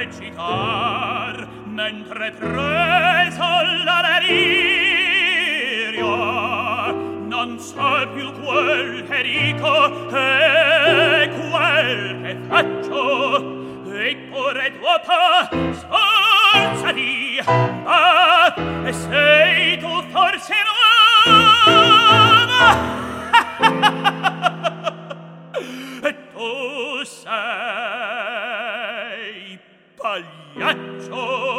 recitar mentre preso la delirio non so più quel che dico e quel che faccio eppure dopo sforzati e sei tu forse non e tu sei pagliaccio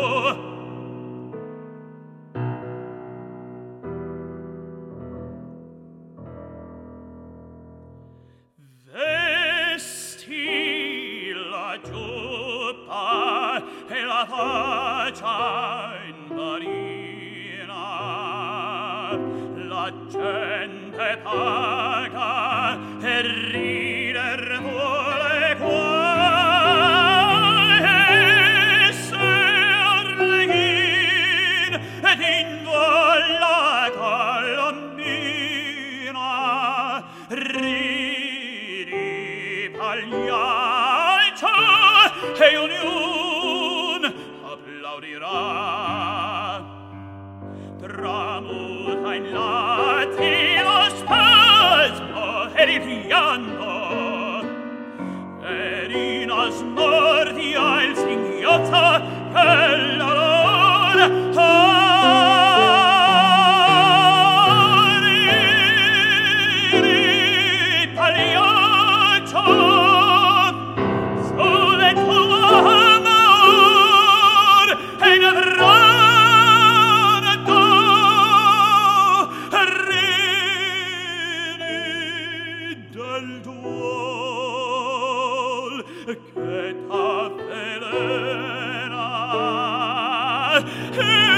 vesti la giubba e la faccia in marina la gente paga e rider vuole qua e se Arleghin ed invola colombina ridi pagliaccio e ognuno applaudirà tramuta in lati lo spasmo ed il pianto ed in asmordia il singhiozzo che l'amore ridi pagliaccio sulle tuo amor e ne avranno ridi del duol che t'avvelena